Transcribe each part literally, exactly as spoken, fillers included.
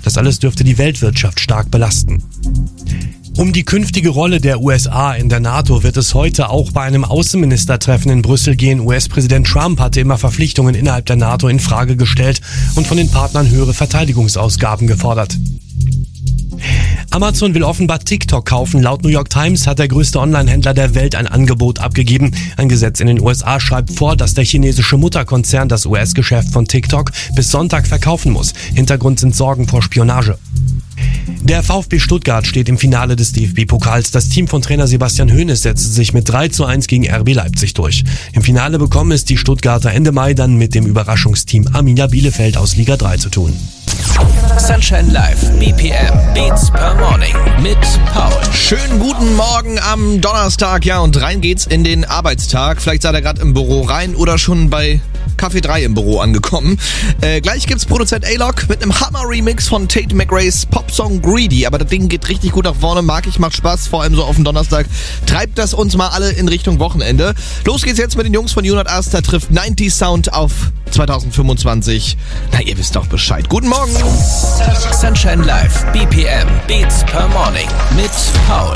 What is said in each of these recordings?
Das alles dürfte die Weltwirtschaft stark belasten. Um die künftige Rolle der U S A in der NATO wird es heute auch bei einem Außenministertreffen in Brüssel gehen. U S-Präsident Trump hatte immer Verpflichtungen innerhalb der NATO in Frage gestellt und von den Partnern höhere Verteidigungsausgaben gefordert. Amazon will offenbar TikTok kaufen. Laut New York Times hat der größte Online-Händler der Welt ein Angebot abgegeben. Ein Gesetz in den U S A schreibt vor, dass der chinesische Mutterkonzern das U S-Geschäft von TikTok bis Sonntag verkaufen muss. Hintergrund sind Sorgen vor Spionage. Der VfB Stuttgart steht im Finale des D F B-Pokals. Das Team von Trainer Sebastian Hoeneß setzte sich mit drei zu eins gegen R B Leipzig durch. Im Finale bekommen es die Stuttgarter Ende Mai dann mit dem Überraschungsteam Arminia Bielefeld aus Liga drei zu tun. Sunshine Live, B P M, Beats per Morning mit Paul. Schönen guten Morgen am Donnerstag, ja, und rein geht's in den Arbeitstag. Vielleicht seid ihr gerade im Büro rein oder schon bei Kaffee drei im Büro angekommen. Äh, gleich gibt's Produzent A-Lock mit einem Hammer-Remix von Tate McRae's Popsong Greedy. Aber das Ding geht richtig gut nach vorne, mag ich, macht Spaß, vor allem so auf den Donnerstag. Treibt das uns mal alle in Richtung Wochenende. Los geht's jetzt mit den Jungs von Unit Asta, trifft neunzig Sound auf zwanzig fünfundzwanzig. Na, ihr wisst doch Bescheid. Guten Morgen. Sunshine Live, B P M, Beats per Morning mit Paul.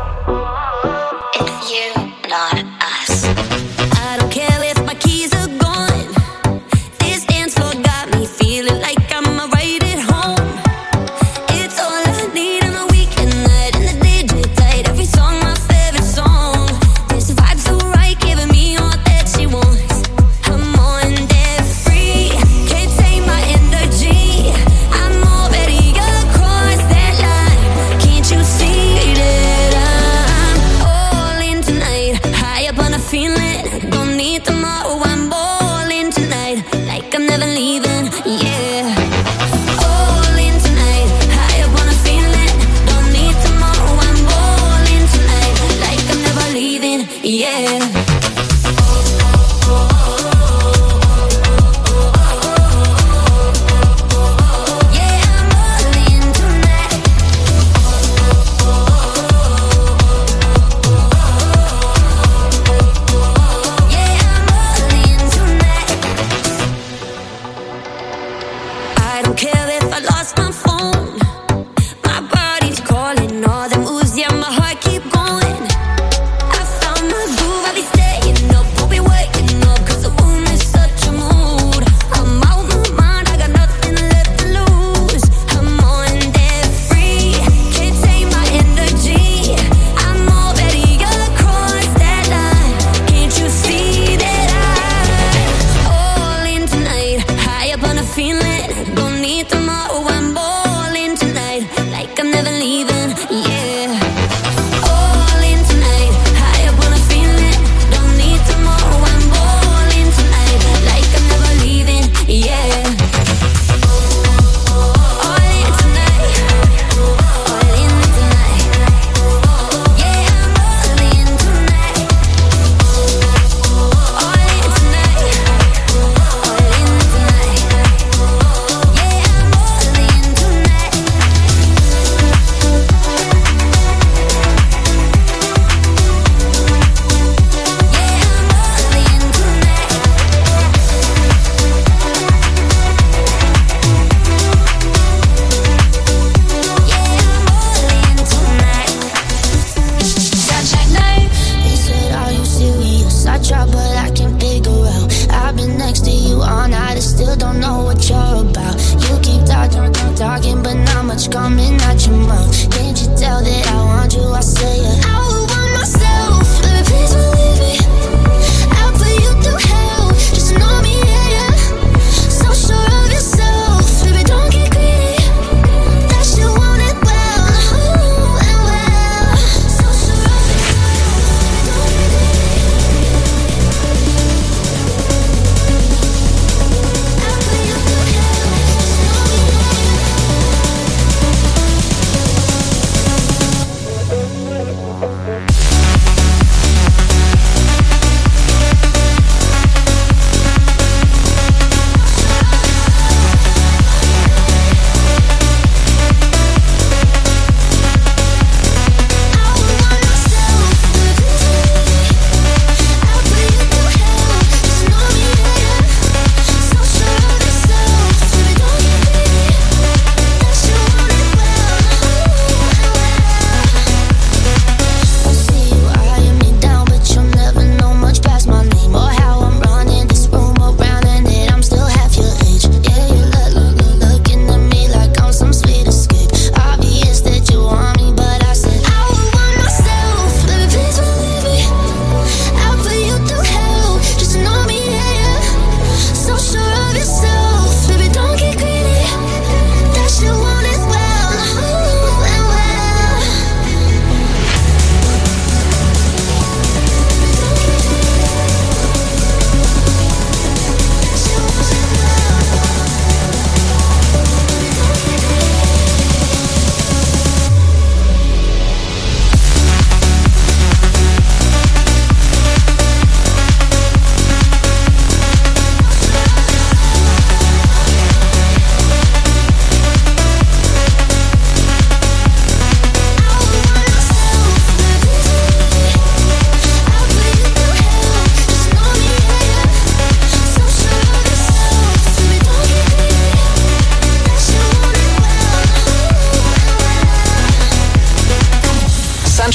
It's you, not us. I don't care if my keys are gone. This dance floor got me feeling like I'm right at home. It's all I need on a weekend night, and the D J tight. Every song my favorite song. This vibe so right, giving me all that she wants. I'm on that free, can't take my energy. I'm already across that line. Can't you see that I'm all in tonight? High up on a feeling, don't need tomorrow. I'm all in tonight, like I'm never leaving. Yeah. All in tonight, high up on a feeling, don't need tomorrow. I'm all in tonight, like I'm never leaving. Yeah. I don't care if I lost my phone. My body's calling, all the moves, yeah, my heart keep going. I found my groove, I'll be staying up, we'll be waking up, cause the room is such a mood. I'm out my mind, I got nothing left to lose. I'm on that free, can't take my energy. I'm already across that line. Can't you see that I'm all in tonight? High up on a feeling, don't need tomorrow. I'm all in tonight, like I'm never leaving. Yeah. All in tonight, high up on a feeling, don't need tomorrow. I'm all in tonight, like I'm never leaving. Yeah. All in tonight, all in tonight. Yeah, I'm all in tonight. All in tonight, all in tonight. Yeah, I'm all in tonight. Sunshine night. They said, are you serious? I try, but I can't figure out. I've been next to you all night, I still don't know what you're about. You keep talking, keep talking, but not much coming out your mouth. Can't you tell that I want you? I say it. I would want myself, baby, please believe me. I'll put you through hell, just to know me, yeah, yeah. So sure of yourself, baby, don't get greedy. That you want it well, ooh, and well. So sure of yourself, don't get greedy. I'll put you through hell, just to know me, yeah, yeah.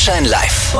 Sunshine Live.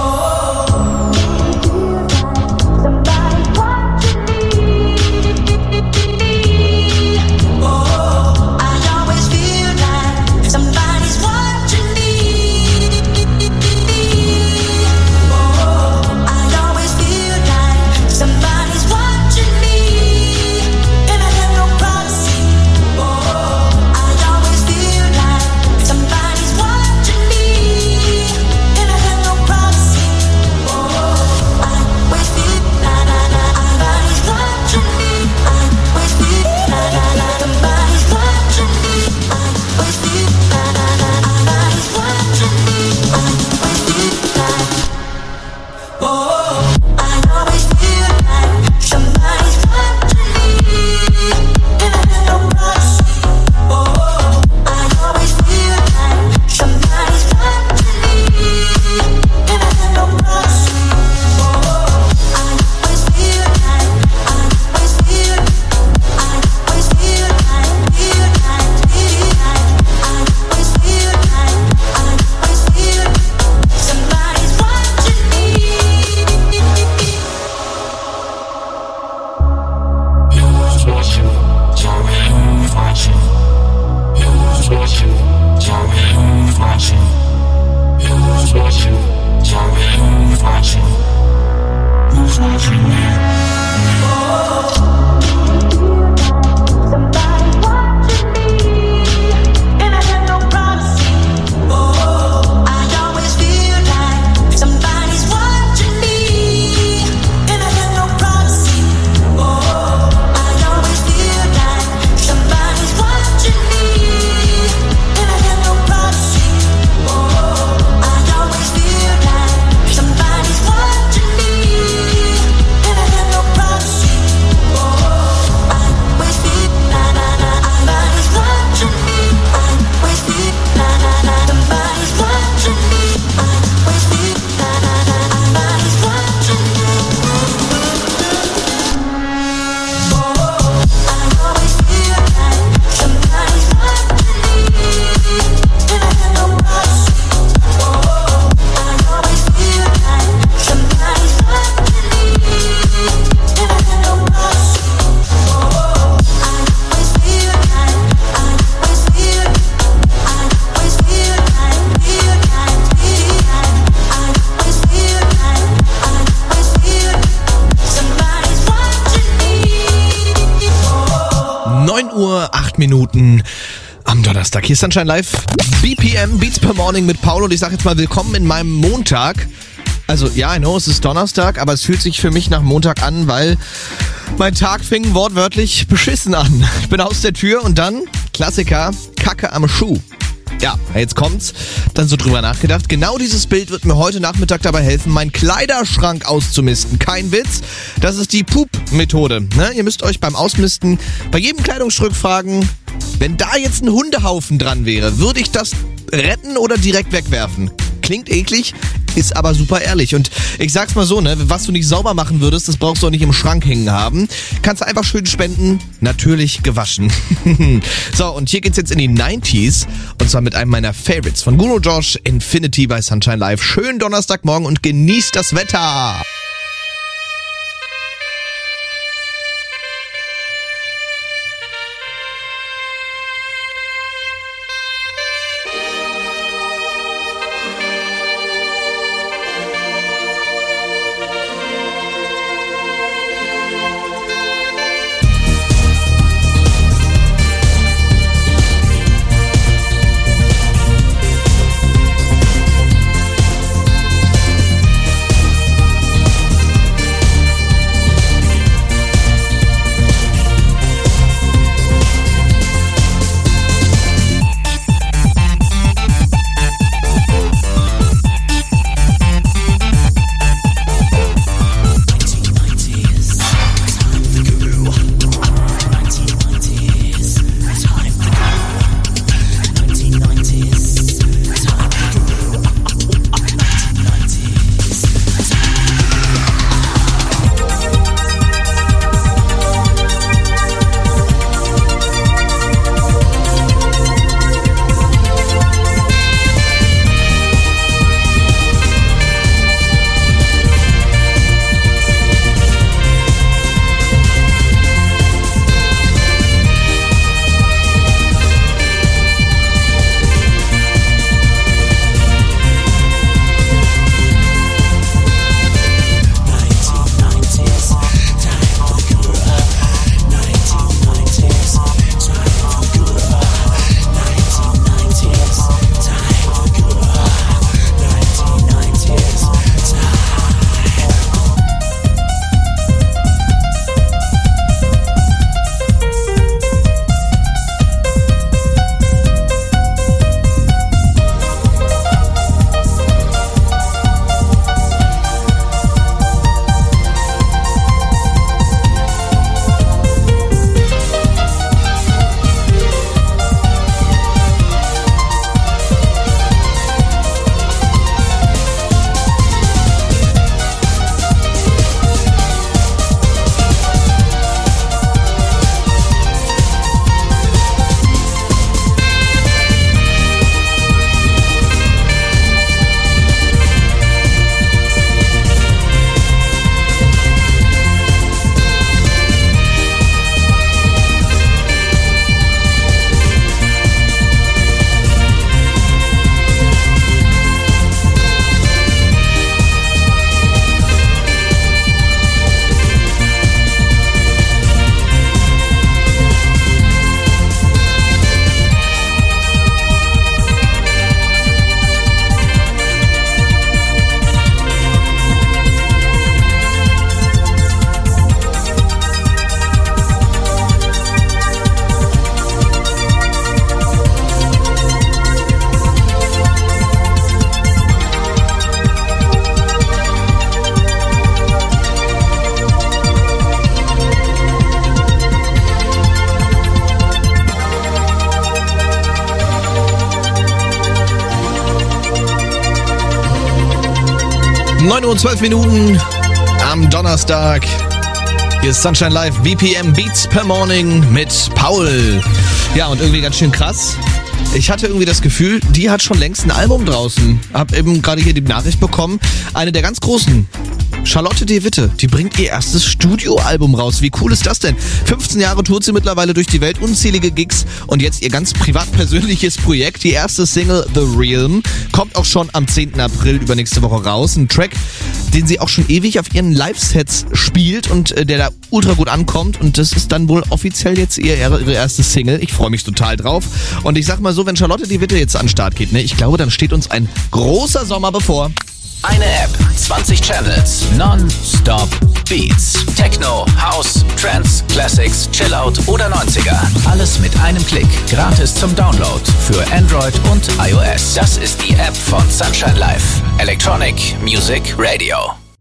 neun Uhr, acht Minuten am Donnerstag. Hier ist Sunshine Live, B P M, Beats per Morning mit Paul und ich sage jetzt mal willkommen in meinem Montag. Also ja, I know, es ist Donnerstag, aber es fühlt sich für mich nach Montag an, weil mein Tag fing wortwörtlich beschissen an. Ich bin aus der Tür und dann, Klassiker, Kacke am Schuh. Ja, jetzt kommt's. Dann so drüber nachgedacht. Genau dieses Bild wird mir heute Nachmittag dabei helfen, meinen Kleiderschrank auszumisten. Kein Witz. Das ist die Poop-Methode. Ne? Ihr müsst euch beim Ausmisten bei jedem Kleidungsstück fragen, wenn da jetzt ein Hundehaufen dran wäre, würde ich das retten oder direkt wegwerfen? Klingt eklig, ist aber super ehrlich. Und ich sag's mal so, ne, was du nicht sauber machen würdest, das brauchst du auch nicht im Schrank hängen haben. Kannst du einfach schön spenden, natürlich gewaschen. So, und hier geht's jetzt in die neunziger und zwar mit einem meiner Favorites von Guru Josh, Infinity bei Sunshine Live. Schönen Donnerstagmorgen und genießt das Wetter. neun Uhr zwölf Minuten am Donnerstag. Hier ist Sunshine Live, B P M Beats per Morning mit Paul. Ja, und irgendwie ganz schön krass. Ich hatte irgendwie das Gefühl, die hat schon längst ein Album draußen. Hab eben gerade hier die Nachricht bekommen. Eine der ganz großen, Charlotte de Witte, die bringt ihr erstes Studioalbum raus. Wie cool ist das denn? fünfzehn Jahre tourt sie mittlerweile durch die Welt, unzählige Gigs und jetzt ihr ganz privat-persönliches Projekt. Die erste Single, The Realm, kommt auch schon am zehnten April übernächste Woche raus. Ein Track, den sie auch schon ewig auf ihren Live-Sets spielt und äh, der da ultra gut ankommt. Und das ist dann wohl offiziell jetzt ihr, ihre erste Single. Ich freue mich total drauf. Und ich sag mal so, wenn Charlotte de Witte jetzt an den Start geht, ne, ich glaube, dann steht uns ein großer Sommer bevor. Eine App, zwanzig Channels, Non-Stop Beats. Techno, House, Trance, Classics, Chillout oder neunziger. Alles mit einem Klick. Gratis zum Download für Android und iOS. Das ist die App von Sunshine Live. Electronic Music Radio.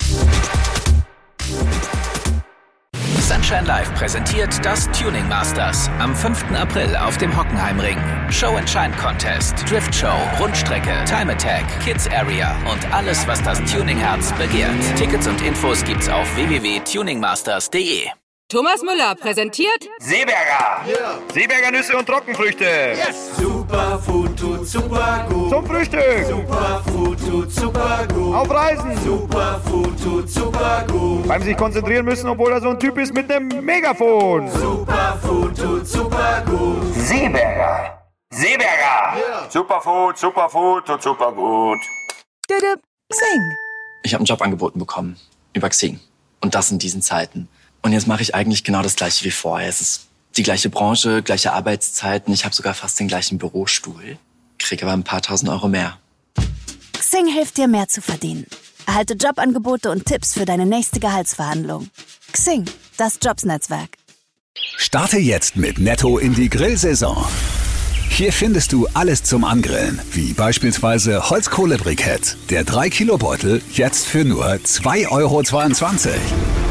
Sunshine Live präsentiert das Tuning Masters am fünften April auf dem Hockenheimring. Show and Shine Contest, Drift Show, Rundstrecke, Time Attack, Kids Area und alles, was das Tuning-Herz begehrt. Tickets und Infos gibt's auf w w w punkt tuning masters punkt d e. Thomas Müller präsentiert Seeberger. Yeah. Seeberger Nüsse und Trockenfrüchte. Yes. Superfood tut super gut. Zum Frühstück. Superfood tut super gut. Auf Reisen. Superfood tut super gut. Beim sich konzentrieren müssen, obwohl er so ein Typ ist mit einem Megafon. Superfood tut super gut. Seeberger. Seeberger. Yeah. Superfood, Superfood tut super gut. Xing. Ich habe ein Jobangebot bekommen über Xing. Und das in diesen Zeiten. Und jetzt mache ich eigentlich genau das Gleiche wie vorher. Es ist die gleiche Branche, gleiche Arbeitszeiten. Ich habe sogar fast den gleichen Bürostuhl. Kriege aber ein paar tausend Euro mehr. Xing hilft dir, mehr zu verdienen. Erhalte Jobangebote und Tipps für deine nächste Gehaltsverhandlung. Xing, das Jobsnetzwerk. Starte jetzt mit Netto in die Grillsaison. Hier findest du alles zum Angrillen, wie beispielsweise Holzkohlebrikett. Der drei Kilo Beutel jetzt für nur zwei Euro zweiundzwanzig.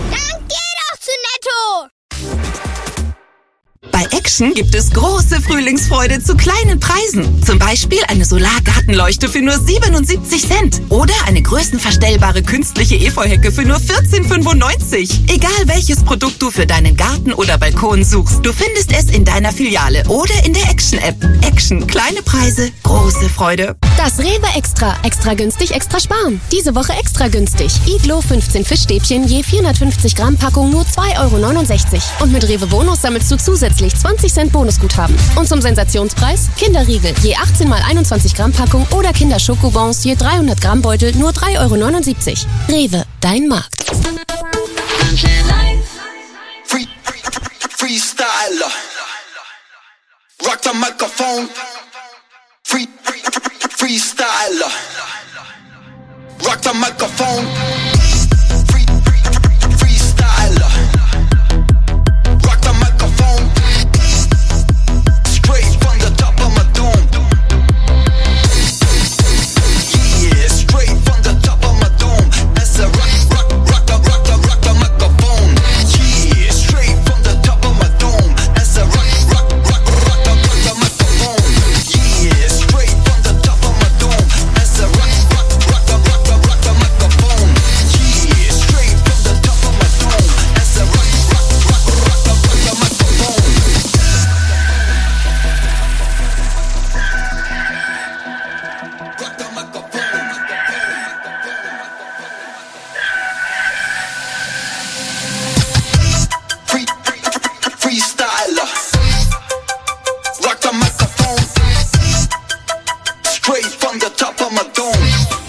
Bei Action gibt es große Frühlingsfreude zu kleinen Preisen. Zum Beispiel eine Solargartenleuchte für nur siebenundsiebzig Cent. Oder eine größenverstellbare künstliche Efeuhecke für nur vierzehn fünfundneunzig. Egal welches Produkt du für deinen Garten oder Balkon suchst, du findest es in deiner Filiale oder in der Action-App. Action, kleine Preise, große Freude. Das Rewe Extra. Extra günstig, extra sparen. Diese Woche extra günstig. Iglo fünfzehn Fischstäbchen je vierhundertfünfzig Gramm Packung nur zwei Euro neunundsechzig. Und mit Rewe Bonus sammelst du zusätzlich zwanzig Cent Bonusguthaben. Und zum Sensationspreis Kinderriegel je achtzehn mal einundzwanzig Gramm Packung oder Kinderschokobons je dreihundert Gramm Beutel nur drei Euro neunundsiebzig. Rewe, dein Markt. Free, Freestyler. Rock the microphone. Free, Freestyler. Rock the microphone. Free, Freestyler. Rock the microphone. Straight from the top of my dome. Yeah, straight from the top of my dome. As I rock, rock, rock the, rock the, rock the microphone. Yeah, straight from the top of my dome. As I rock, rock, rock, rock the, rock the microphone. Yeah, straight from the top of my dome. As I rock, rock, rock the, rock the, rock the microphone. Yeah, straight from the top of my dome. As I rock, rock, rock, rock the, rock the microphone. Free, freestyler. Rock the microphone. Straight from the top of my dome.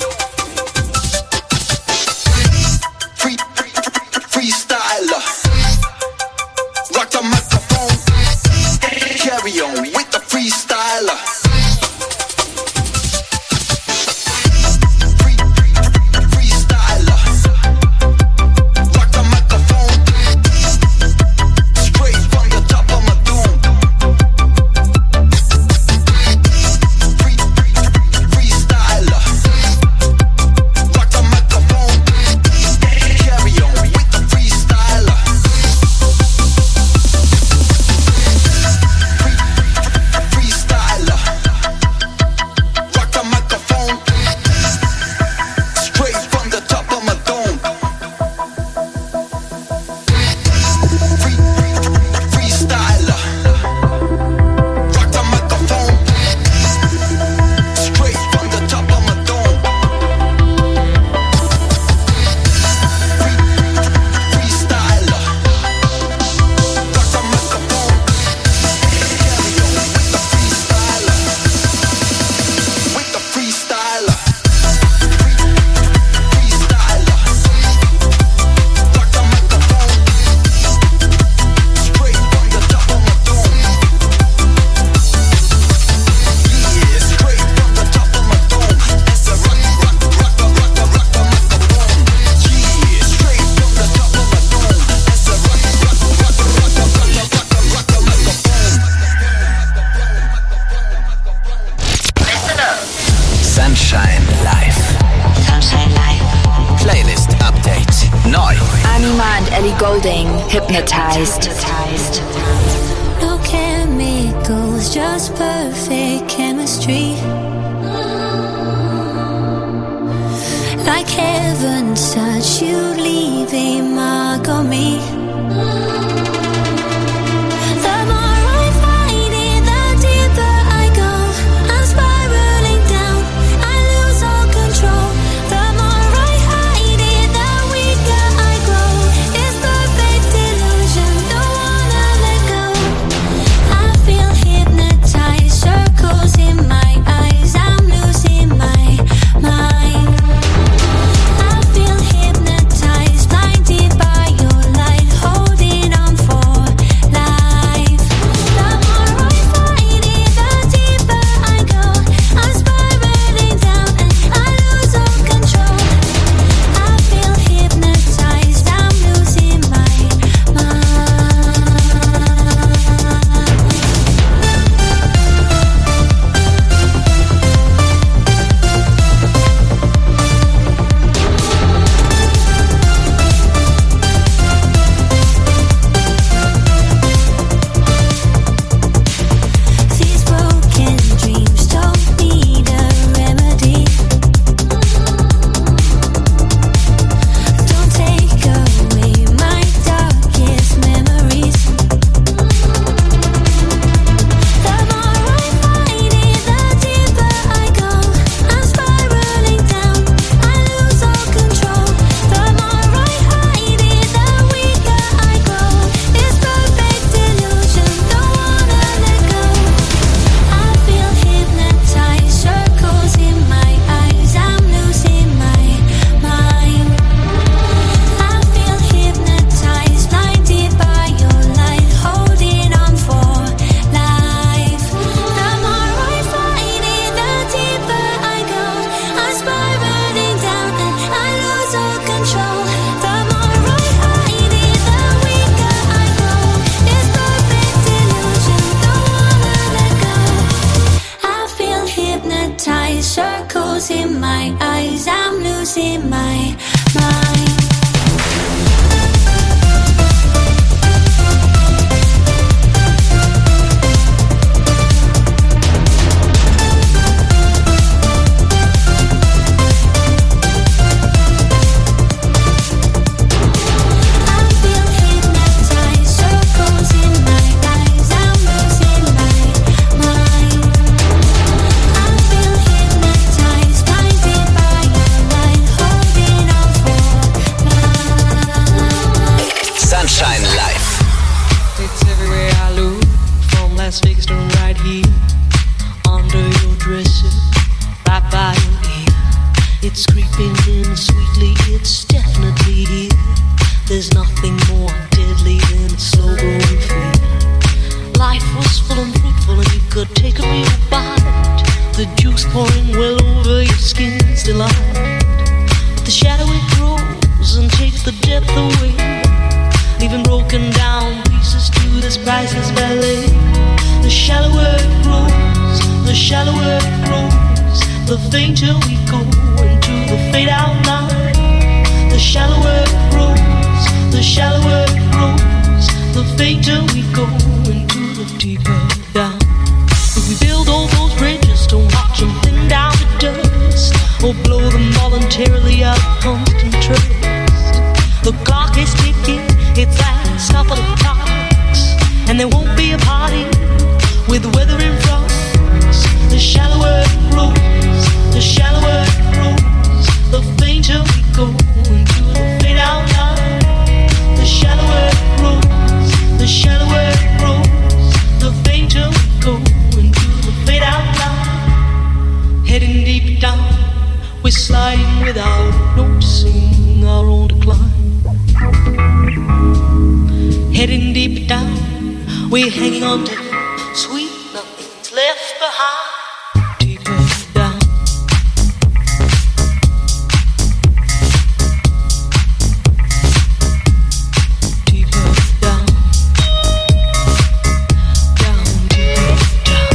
Free, freestyler. Rock the microphone. Carry on with the freestyler. Freestyler. Ellie Goulding, Hypnotized. No chemicals, just perfect chemistry. Like heaven's touch, you leave a mark on me. The more I fight it, the deeper I go. I'm spiraling down, I lose all control. The more I hide it, the weaker I grow. It's perfect illusion, don't wanna let go. I feel hypnotized, circles in my eyes, I'm losing my mind. I feel hypnotized, blinded by your light, holding on for life. The more I fight it, the deeper I go. I'm spiraling down and I lose all control. I feel hypnotized, I'm losing my mind. These broken dreams don't need a remedy. Don't take away my darkest memories. The more I fight it, the deeper I go. I'm spiraling down, I lose all control. The more I hide it, the weaker I grow. It's perfect illusion, don't wanna let go. I feel hypnotized, circles in my eyes, I'm losing my mind. I feel hypnotized, blinded by your light, holding on for life. The more I fight it, the deeper I go. I'm spiraling down and I lose all control. The more I hide it, the weaker I grow. It's perfect illusion, don't wanna let go. I feel hypnotized, circles in my eyes, I'm losing my mind. I feel hypnotized, circles in my eyes, I'm losing my mind. I feel hypnotized, blinded by your light, holding on for life. Sunshine Live. It's everywhere I look, from Las Vegas to right here, under your dresser, right by your ear. It's creeping in sweetly, it's definitely here. There's nothing more deadly than a slow growing fear. Life was full and fruitful and you could take a real bite. The juice pouring well over your skin's delight. But the shadow it grows and takes the depth away, leaving broken down pieces to this priceless ballet. The shallower it grows, the shallower it grows, the fainter we go into the fade out line. The shallower it grows, the shallower it grows, the fainter we go into the deeper down. If we build all those bridges to watch them thin down to dust, or blow them voluntarily out of constant trust, the clock is ticking, its last couple of clocks, and there won't be a party with weather in front. The shallower it grows, the shallower it grows, the fainter we go into the fade out line. The shallower it grows, the shallower it grows, the fainter we go into the fade out line. Heading deep down, we're sliding without noticing our own decline. Heading deep down, we're hanging on to sweet nothing's left behind. Deeper down. Deeper down. Down, deeper down.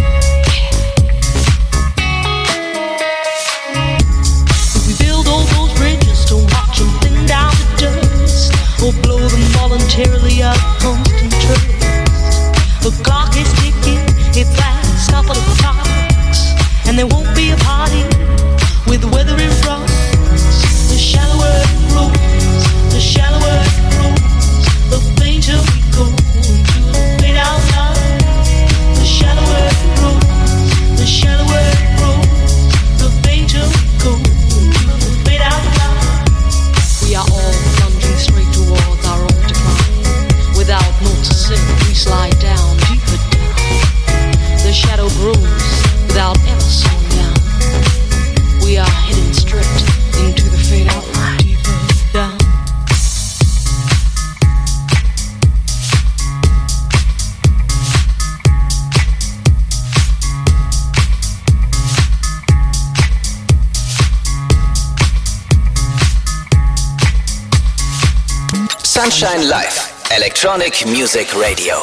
If we build all those bridges to watch them thin down to dust, or blow them all party with the weather in front. The shallower it grows, the shallower it grows, the fainter we go into the fade out line. The shallower it grows, the shallower it grows, the fainter we go into the fade out line. We are all plunging straight towards our own decline. Without naught to say, we slide down, deeper down. The shadow grows without ever slowing down. We are heading straight into the fade out line. Deeper down. Sunshine Live, Electronic Music Radio.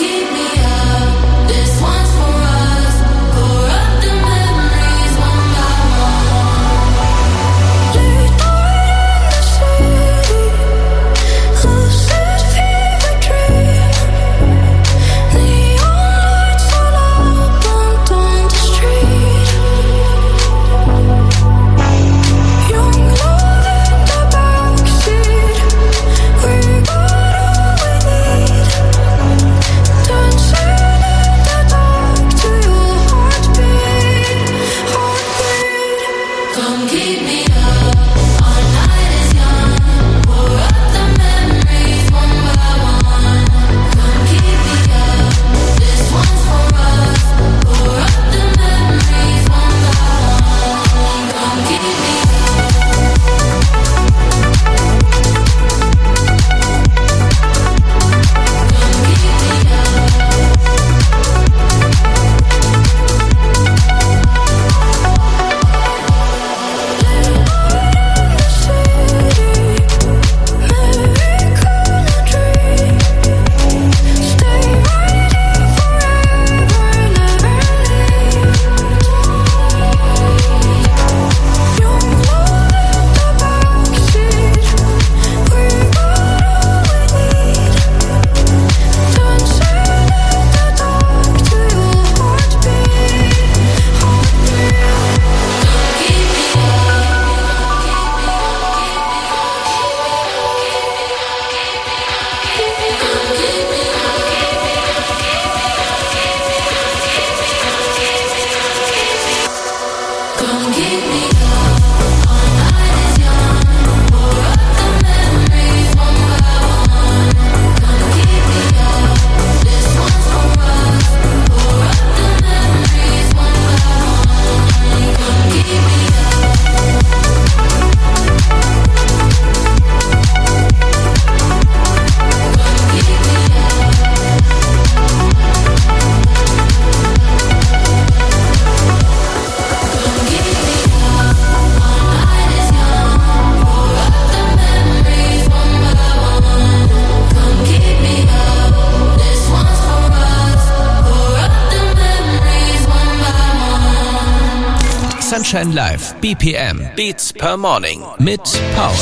Sunshine Live, B P M, Beats per Morning mit Paul.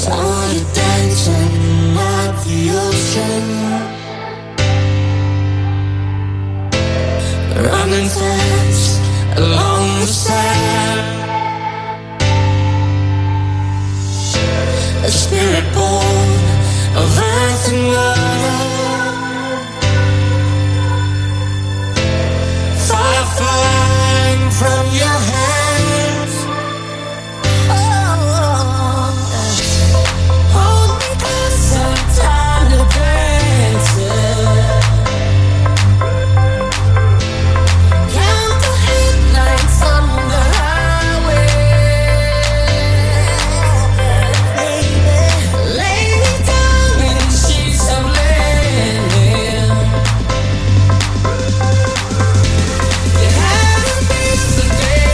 Running fast along the sand, a spirit born of earth and water, fire flying from your hands. Oh, hold me closer, time to dance it. Yeah.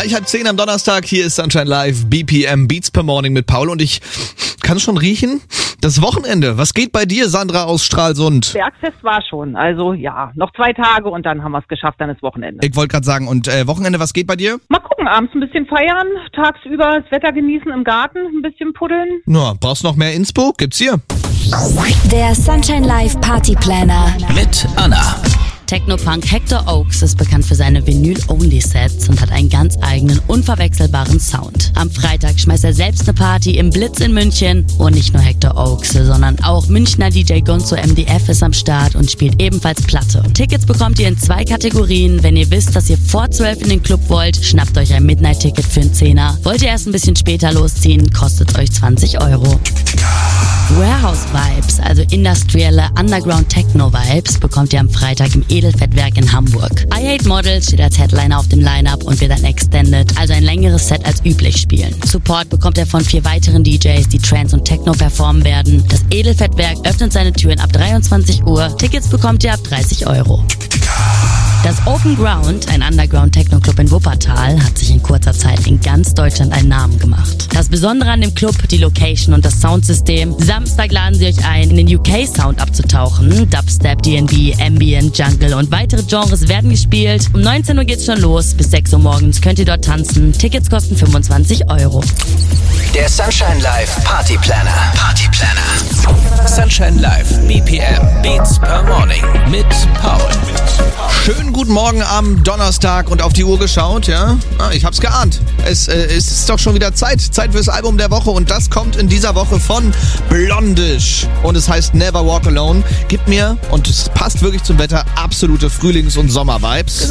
Gleich halb zehn am Donnerstag, hier ist Sunshine Live, B P M Beats per Morning mit Paul und ich kann schon riechen, das Wochenende. Was geht bei dir, Sandra aus Stralsund? Bergfest war schon, also ja, noch zwei Tage und dann haben wir es geschafft, dann ist Wochenende. Ich wollte gerade sagen, und äh, Wochenende, was geht bei dir? Mal gucken, abends ein bisschen feiern, tagsüber das Wetter genießen im Garten, ein bisschen puddeln. Na, brauchst du noch mehr Inspo? Gibt's hier. Der Sunshine Live Party Planner Mit Anna. Techno-Punk Hector Oaks ist bekannt für seine Vinyl-Only-Sets und hat einen ganz eigenen, unverwechselbaren Sound. Am Freitag schmeißt er selbst eine Party im Blitz in München. Und nicht nur Hector Oaks, sondern auch Münchner D J Gonzo M D F ist am Start und spielt ebenfalls Platte. Tickets bekommt ihr in zwei Kategorien. Wenn ihr wisst, dass ihr vor zwölf in den Club wollt, schnappt euch ein Midnight-Ticket für einen Zehner. Wollt ihr erst ein bisschen später losziehen, kostet euch zwanzig Euro. Warehouse-Vibes, also industrielle Underground-Techno-Vibes, bekommt ihr am Freitag im Edelfettwerk in Hamburg. I Hate Models steht als Headliner auf dem Line-Up und wird ein Extended, also ein längeres Set als üblich spielen. Support bekommt er von vier weiteren D Js, die Trance und Techno performen werden. Das Edelfettwerk öffnet seine Türen ab dreiundzwanzig Uhr. Tickets bekommt ihr ab dreißig Euro. Das Open Ground, ein Underground-Techno-Club in Wuppertal, hat sich in kurzer Zeit in ganz Deutschland einen Namen gemacht. Das Besondere an dem Club, die Location und das Soundsystem. Samstag laden sie euch ein, in den U K-Sound abzutauchen. Dubstep, D and B, Ambient, Jungle und weitere Genres werden gespielt. Um neunzehn Uhr geht's schon los, bis sechs Uhr morgens könnt ihr dort tanzen. Tickets kosten fünfundzwanzig Euro. Der Sunshine Live Party Planner. Party Planner. Sunshine Live B P M Beats per Morning mit Paul. Schönen guten Morgen am Donnerstag und auf die Uhr geschaut, ja? Ah, ich hab's geahnt. Es, äh, es ist doch schon wieder Zeit. Zeit fürs Album der Woche und das kommt in dieser Woche von Blondish. Und es heißt Never Walk Alone. Gibt mir, und es passt wirklich zum Wetter, absolute Frühlings- und Sommer-Vibes.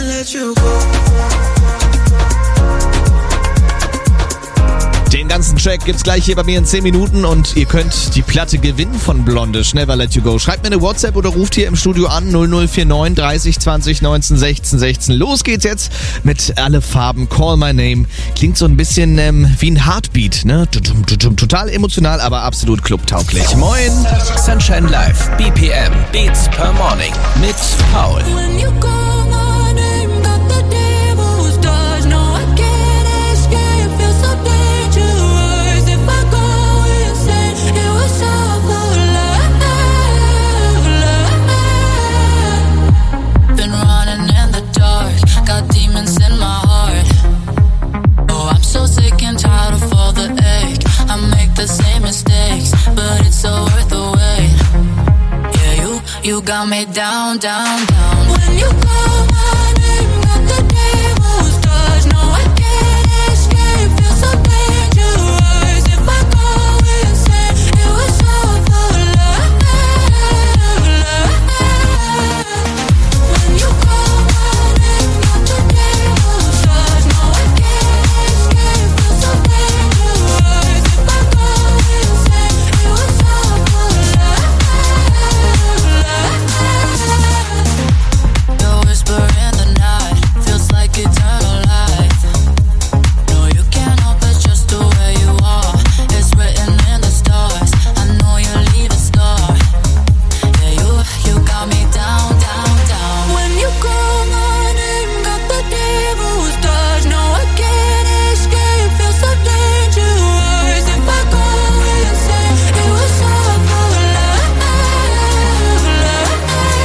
Den ganzen Track gibt's gleich hier bei mir in zehn Minuten und ihr könnt die Platte gewinnen von Blondish, Never Let You Go. Schreibt mir eine WhatsApp oder ruft hier im Studio an null null vier neun dreißig zwanzig neunzehn sechzehn sechzehn. Los geht's jetzt mit Alle Farben, Call My Name. Klingt so ein bisschen ähm, wie ein Heartbeat, ne? Total emotional, aber absolut clubtauglich. Moin! Sunshine Live B P M Beats per Morning mit Paul. You got me down, down, down. When you call my name, got the devil's touch. No, I can't escape. Feel so dangerous. If I go insane, it was all for love, love. When you call my name, got the devil's touch. No, I can't escape. Feel so dangerous. If I go insane, it was all for love. The whisper in the night feels like eternal life. No, you can't help it, just the way you are. It's written in the stars. I know you leave a scar. Yeah, you, you got me down, down, down. When you call my name, got the devil's touch. No, I can't escape. Feel so dangerous. If I go insane, it was all for love, love.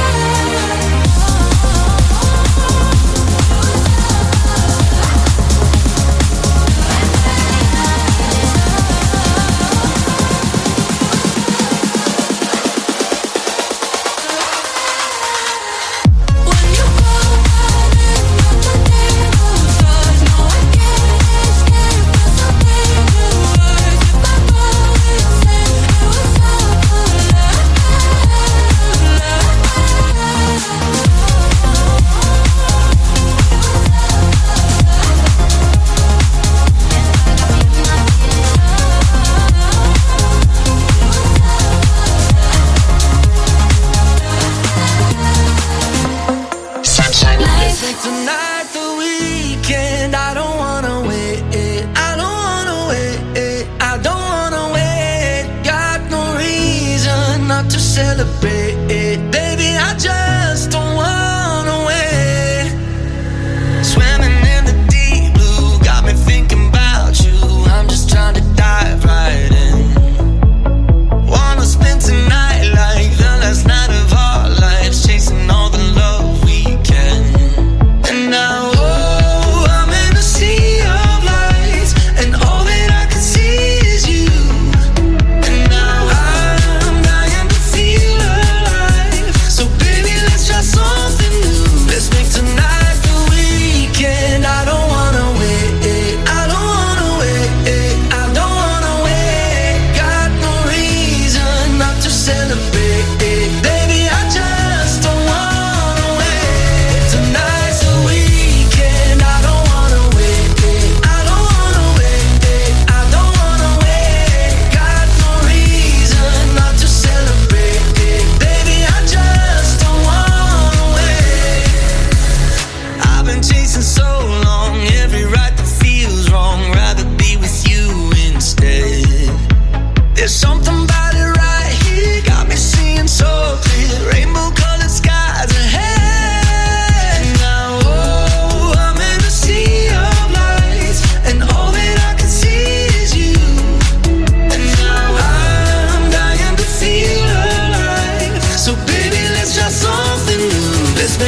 Sunshine Live. Tonight, the weekend, I don't wanna wait. I don't wanna wait. I don't wanna wait. Got no reason not to celebrate. Baby, I just don't wanna wait. Swimming in the deep blue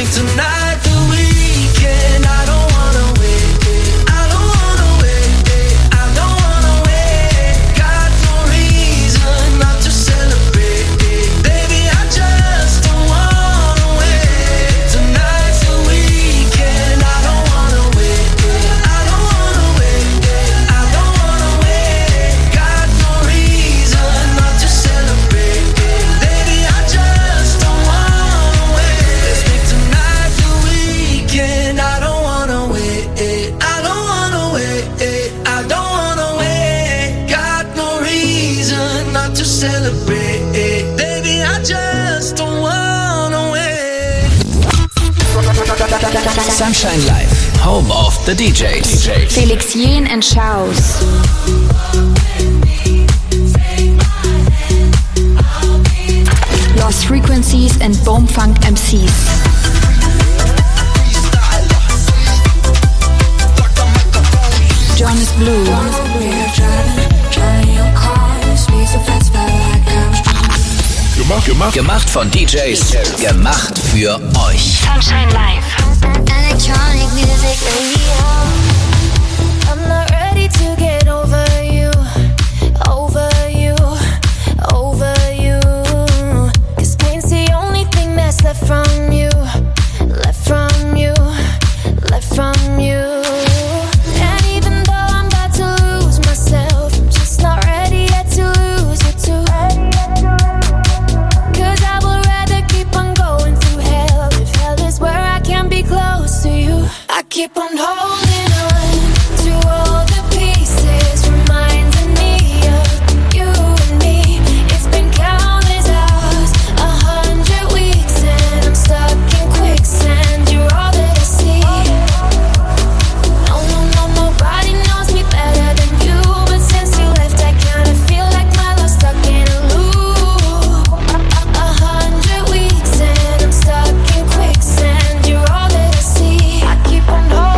tonight the weekend. I don't wanna wait, I don't wanna wait, I don't wanna wait. Got no reason not to celebrate, baby, I just don't wanna wait. Tonight's the weekend. I don't wanna wait, I don't wanna wait, I don't wanna wait. Got no reason not to celebrate, baby, I just don't wanna wait. Let's make tonight the weekend. I don't wanna wait, I don't wanna wait, I don't wanna wait. Got no reason not to celebrate, baby, I just don't wanna wait. Sunshine Live, home of the D Js. Felix Jen and Schaus. Lost Frequencies and Bomfunk M Cs. Jonas Blue. Gemacht, gemacht. Gemacht von D Js, gemacht für euch. Sunshine Live. Electronic music radio. I'm not ready to get over you, over you, over you. 'Cause pain's the only thing that's left from you, left from you, left from you. And even though I'm about to lose myself, I'm just not ready yet to lose you too. 'Cause I would rather keep on going through hell, if hell is where I can be close to you. I keep on holding on to all the pieces, reminding me of you and me. It's been countless hours, a hundred weeks, and I'm stuck in quicksand. You're all that I see. No, no, no, nobody knows me better than you, but since you left, I kinda feel like my love's stuck in a loop. A hundred weeks, and I'm stuck in quicksand. You're all that I see. I keep on holding.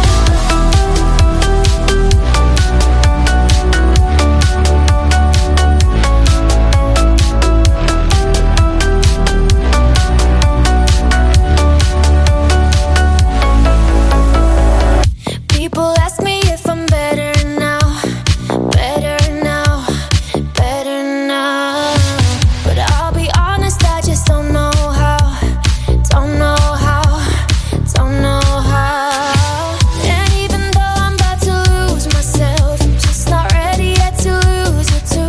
People ask me if I'm better now, better now, better now. But I'll be honest, I just don't know how, don't know how, don't know how. And even though I'm about to lose myself, I'm just not ready yet to lose you too.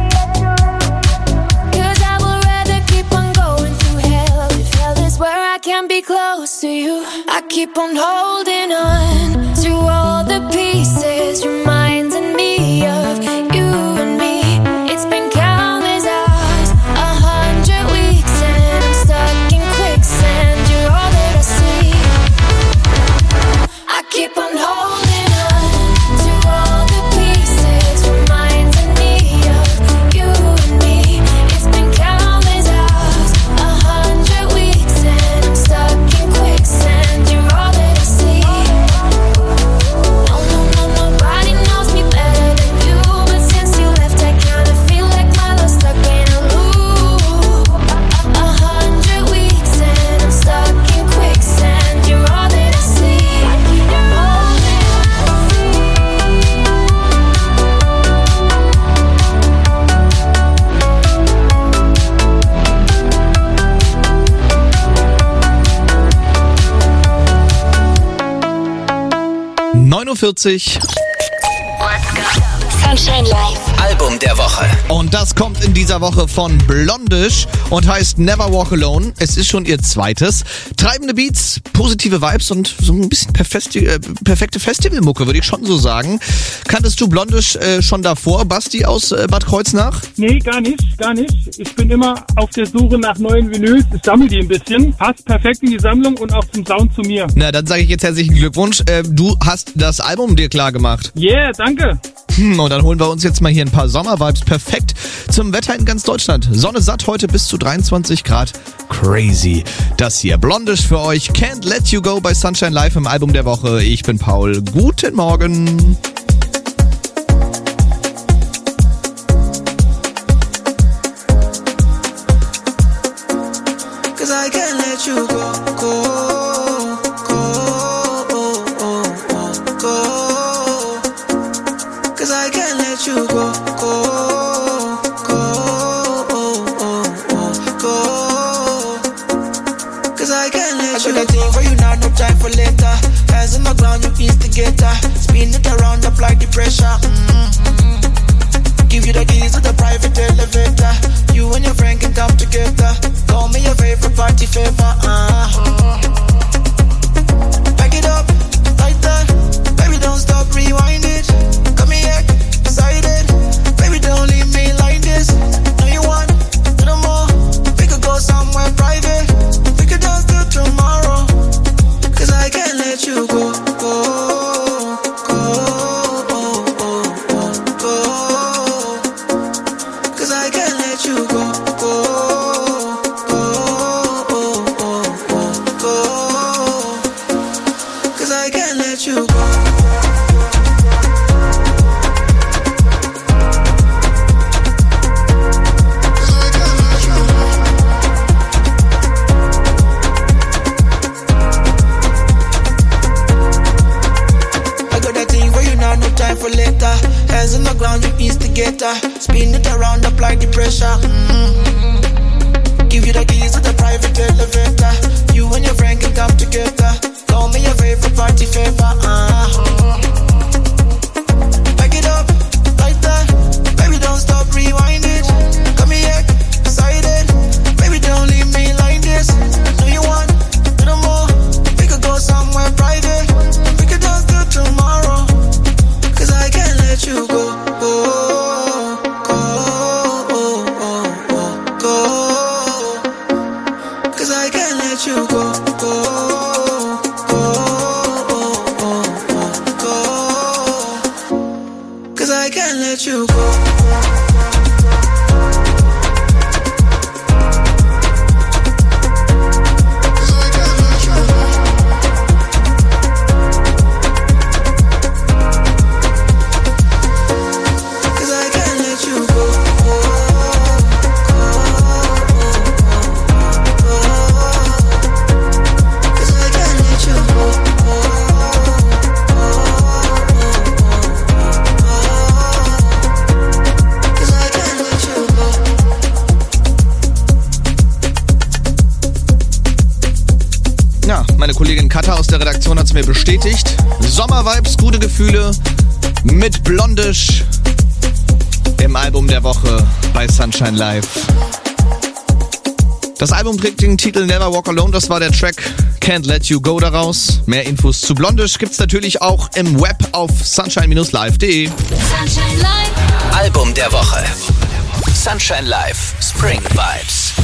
'Cause I would rather keep on going through hell, if hell is where I can be close to you. I keep on holding on to all the pieces, reminding me of you and me. It's been countless hours, a hundred weeks, and I'm stuck in quicksand. You're all that I see. I keep on holding on to all the pieces, reminding me of you and me. It's been countless hours, a hundred weeks, and I'm stuck in quicksand. You're all that I see. No, no, no, nobody knows me better than you, but since you left, I kinda feel like my love's stuck in a loop. A hundred weeks, and I'm stuck in quicksand. You're all that I see. I keep on holding. neunundvierzig. Sunshine Live. Album der Woche. Und das kommt in dieser Woche von Blondish und heißt Never Walk Alone. Es ist schon ihr zweites. Treibende Beats, positive Vibes und so ein bisschen perfesti- äh, perfekte Festivalmucke, würde ich schon so sagen. Kanntest du Blondish äh, schon davor, Basti aus äh, Bad Kreuznach? Nee, gar nicht, gar nicht. Ich bin immer auf der Suche nach neuen Vinyls. Ich sammle die ein bisschen. Passt perfekt in die Sammlung und auch zum Sound zu mir. Na, dann sage ich jetzt herzlichen Glückwunsch. Äh, du hast das Album dir klar gemacht. Yeah, danke. Hm, und dann holen wir uns jetzt mal hier ein paar Sommervibes. Perfekt zum Wetter in ganz Deutschland. Sonne satt heute bis zu dreiundzwanzig Grad. Crazy. Das hier Blondish für euch. Can't Let You Go bei Sunshine Live im Album der Woche. Ich bin Paul. Guten Morgen. Cause I can't let you go, go, go, go, go. Cause I can't let you go, go, go, go. Cause I can't let you go. I got a thing for you now, no time for later. Hands on the ground, you instigator. Spin it around, apply the pressure. Mm-hmm. Give you the keys to the private elevator. You and your friend can come together. Call me your favorite party favor. Uh. Back it up, like that. Baby, don't stop, rewind it. Come here, excited. Baby, don't leave me like this. No, you want a little more. We could go somewhere private. We could dance till tomorrow. Cause I can't let you go, go, go, oh, oh, oh, go. Cause I can't let you go, go, go, oh, oh, oh, go. Cause I can't let you go. For later, hands on the ground, you instigator. Spin it around, apply the pressure. Mm-hmm. Give you the keys to the private elevator. You and your friend can come together. Call me your favorite party favor. Uh. Back it up, like that. Baby, don't stop, rewind it. Come here, excited. Baby, don't leave me like this. Do you want a little more? We could go somewhere private. We could dance till tomorrow. Cause I can't let you go, go, go, oh, oh, oh, go. Cause I can't let you go, go, go, oh, oh, oh, go. Cause I can't let you go. Meine Kollegin Katha aus der Redaktion hat es mir bestätigt. Sommervibes, gute Gefühle mit Blondisch im Album der Woche bei Sunshine Live. Das Album trägt den Titel Never Walk Alone, das war der Track Can't Let You Go daraus. Mehr Infos zu Blondisch gibt's natürlich auch im Web auf sunshine Bindestrich live punkt de. Sunshine Live. Album der Woche. Sunshine Live Spring Vibes.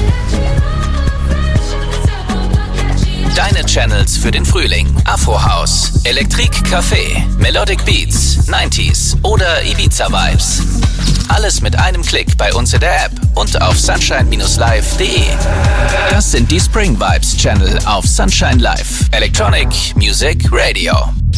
Deine Channels für den Frühling. Afro House, Elektrik Café, Melodic Beats, neunziger oder Ibiza Vibes. Alles mit einem Klick bei uns in der App und auf sunshine Bindestrich live punkt de. Das sind die Spring Vibes Channel auf Sunshine Live. Electronic Music Radio.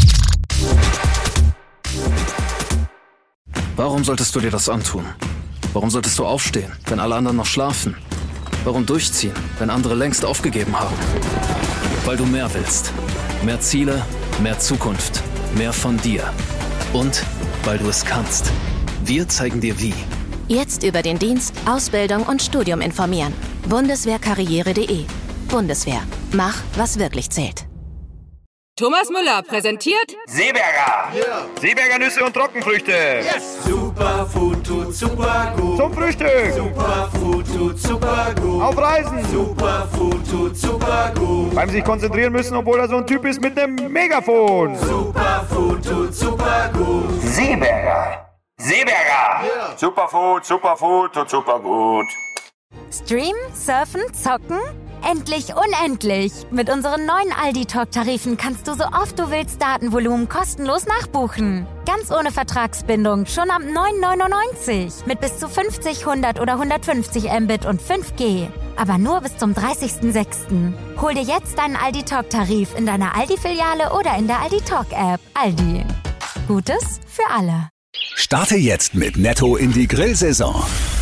Warum solltest du dir das antun? Warum solltest du aufstehen, wenn alle anderen noch schlafen? Warum durchziehen, wenn andere längst aufgegeben haben? Weil du mehr willst. Mehr Ziele, mehr Zukunft, mehr von dir. Und weil du es kannst. Wir zeigen dir wie. Jetzt über den Dienst, Ausbildung und Studium informieren. Bundeswehrkarriere punkt de. Bundeswehr. Mach, was wirklich zählt. Thomas Müller präsentiert Seeberger. Yeah. Seeberger Nüsse und Trockenfrüchte. Yes. Superfood tut super gut. Zum Frühstück. Superfood tut super gut. Auf Reisen. Superfood tut super gut. Beim sich konzentrieren müssen, obwohl er so ein Typ ist mit einem Megafon. Superfood tut super gut. Seeberger. Seeberger. Yeah. Superfood, Superfood tut super gut. Streamen, surfen, zocken? Endlich unendlich! Mit unseren neuen Aldi-Talk-Tarifen kannst du so oft du willst Datenvolumen kostenlos nachbuchen. Ganz ohne Vertragsbindung, schon ab neun neunundneunzig. Mit bis zu fünfzig, hundert oder hundertfünfzig Mbit und fünf G. Aber nur bis zum dreißigsten sechsten Hol dir jetzt deinen Aldi-Talk-Tarif in deiner Aldi-Filiale oder in der Aldi-Talk-App. Aldi. Gutes für alle. Starte jetzt mit Netto in die Grillsaison.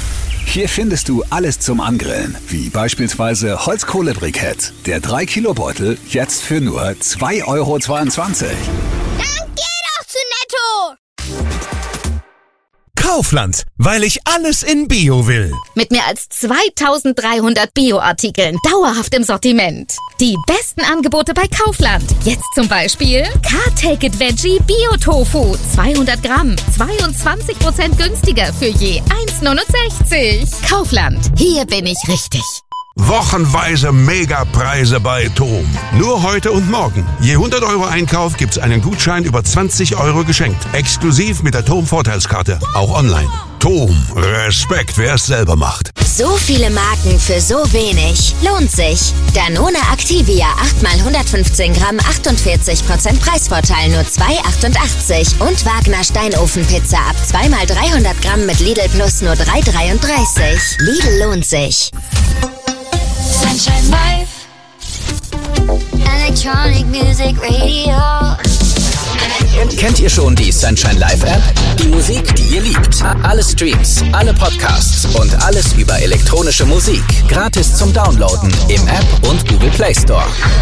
Hier findest du alles zum Angrillen, wie beispielsweise Holzkohlebrikett. Der drei Kilo Beutel jetzt für nur zwei Euro zweiundzwanzig. Dann geh doch zu Netto! Kaufland, weil ich alles in Bio will. Mit mehr als zweitausenddreihundert Bio-Artikeln dauerhaft im Sortiment. Die besten Angebote bei Kaufland. Jetzt zum Beispiel Car-Take-It Veggie Bio-Tofu. zweihundert Gramm, zweiundzwanzig Prozent günstiger für je eins neunundsechzig. Kaufland, hier bin ich richtig. Wochenweise Megapreise bei Tom. Nur heute und morgen. Je hundert Euro Einkauf gibt's einen Gutschein über zwanzig Euro geschenkt. Exklusiv mit der Tom-Vorteilskarte. Auch online. Tom. Respekt, wer es selber macht. So viele Marken für so wenig. Lohnt sich. Danone Activia acht mal hundertfünfzehn Gramm, achtundvierzig Prozent Preisvorteil, nur zwei achtundachtzig. Und Wagner Steinofenpizza ab zwei mal dreihundert Gramm mit Lidl Plus nur drei dreiunddreißig. Lidl lohnt sich. Sunshine Live. Electronic Music Radio. Kennt ihr schon die Sunshine Live App? Die Musik, die ihr liebt. Alle Streams, alle Podcasts und alles über elektronische Musik. Gratis zum Downloaden im App und Google Play Store.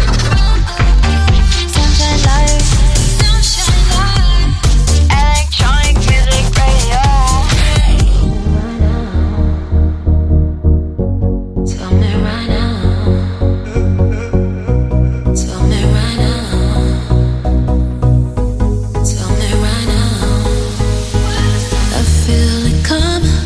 Sunshine Live. Sunshine Live. Electronic Music Radio. Tell me right now. Tell me right now. Tell me right now. I feel it coming.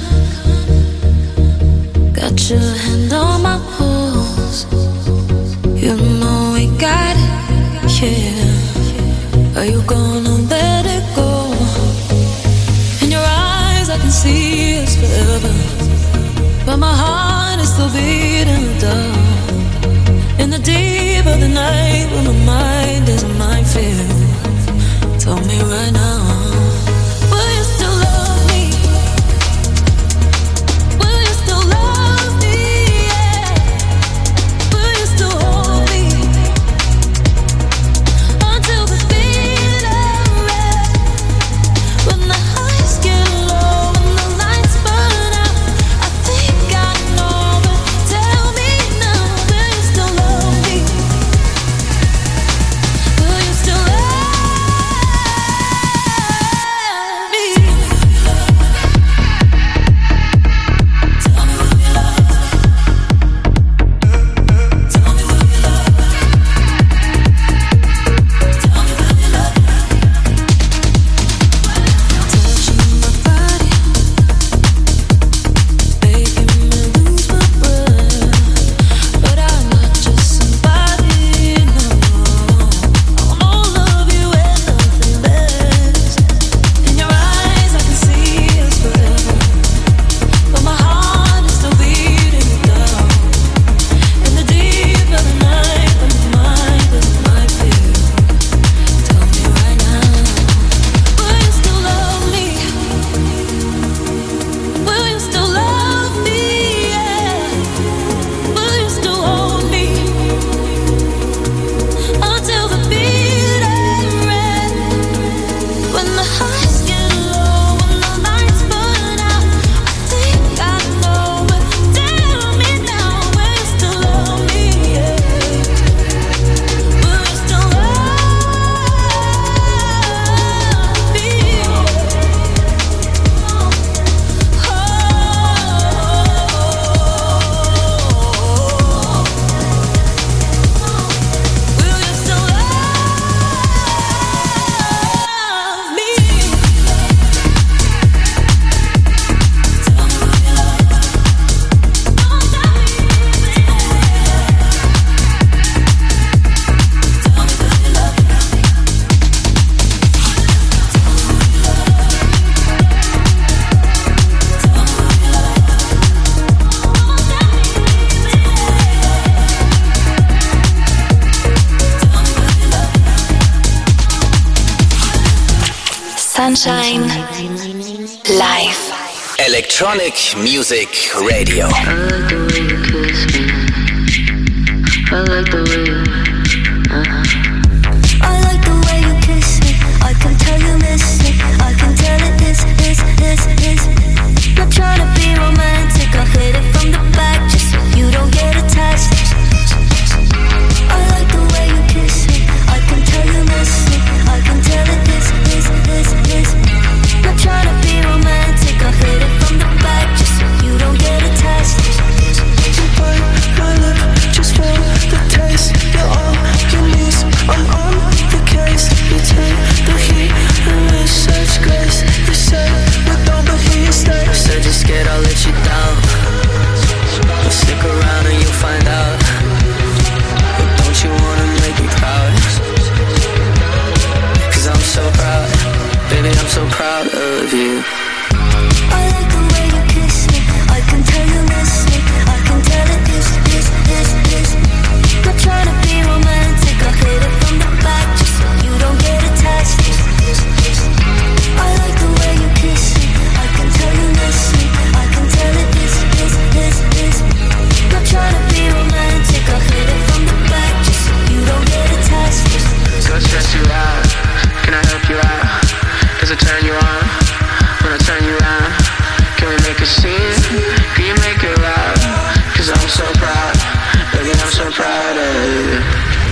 Got your hand on my pulse. You know we got it, yeah. Are you gonna let it go? In your eyes I can see us forever, but my heart is still beating the dark. In the deep of the night when my mind is a minefield. Tell me right now, will you still love me? Will you still love me? Yeah. Will you still hold me until the bitter end? When the highs get low and the lights burn out, I think I know, but tell me now, will you still love me? Will you still love me? Sunshine Live. Electronic Music Radio. I like the way you, uh-huh. I like the way you kiss me. I can tell you miss me. I can tell it is, is, is, is. Not trying to be romantic. I I tried it.